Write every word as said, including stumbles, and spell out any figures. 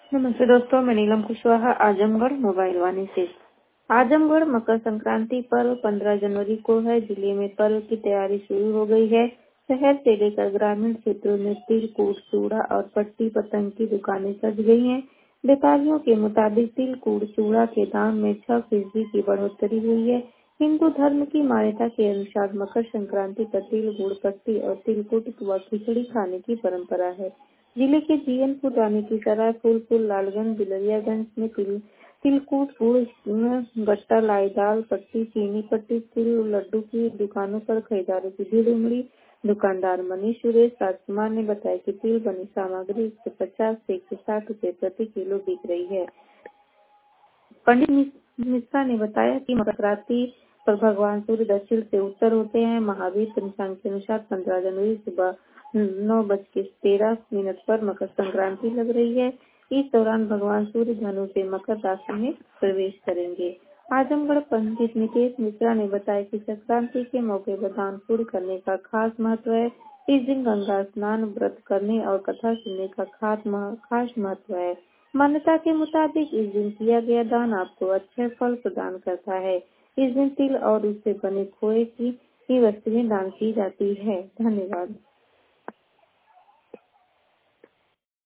नमस्ते दोस्तों, मैं नीलम कुशवाहा आजमगढ़ मोबाइल वाणी से। आजमगढ़ मकर संक्रांति पर्व पंद्रह जनवरी को है। जिले में पर्व की तैयारी शुरू हो गई है। शहर से लेकर ग्रामीण क्षेत्रों में तिल, कूट, चूड़ा और पट्टी पतंग की दुकानें सज गई हैं। व्यापारियों के मुताबिक तिल, कूट, चूड़ा के दाम में छह फीसदी की बढ़ोतरी हुई है। हिंदू धर्म की मान्यता के अनुसार मकर संक्रांति पर तिल, गुड़, पट्टी और तिलकुट व खिचड़ी खाने की परंपरा है। जिले के जीएनपुर, रानी की सराय, फूलपुर, लालगंज, बिलरियागंज में तिल तिलकुट, गुड़, गट्टा, लाई, दाल, पट्टी, चीनी पट्टी, तिल लड्डू की दुकानों पर खरीदारों की भीड़ उमड़ी। दुकानदार मनीष सुरेश राजकुमार ने बताया कि तिल बनी सामग्री एक सौ पचास से एक सौ साठ रूपए प्रति किलो बिक रही है। पंडित मिश्रा ने बताया कि मकर संक्रांति पर भगवान सूर्य दक्षिण से उत्तर होते हैं। महावीर पंचांग के अनुसार पंद्रह जनवरी सुबह नौ बज के तेरह मिनट पर मकर संक्रांति लग रही है। इस दौरान भगवान सूर्य धनु से मकर राशि में प्रवेश करेंगे। आजमगढ़ पंडित नितेश मिश्रा ने बताया कि संक्रांति के मौके पर दान पुण्य करने का खास महत्व है। इस दिन गंगा स्नान, व्रत करने और कथा सुनने का खास खास महत्व है। मान्यता के मुताबिक इस दिन किया गया दान आपको अच्छे फल प्रदान करता है। इस दिन तिल और उससे बने खोए की वस्तुएं दान की जाती है। धन्यवाद।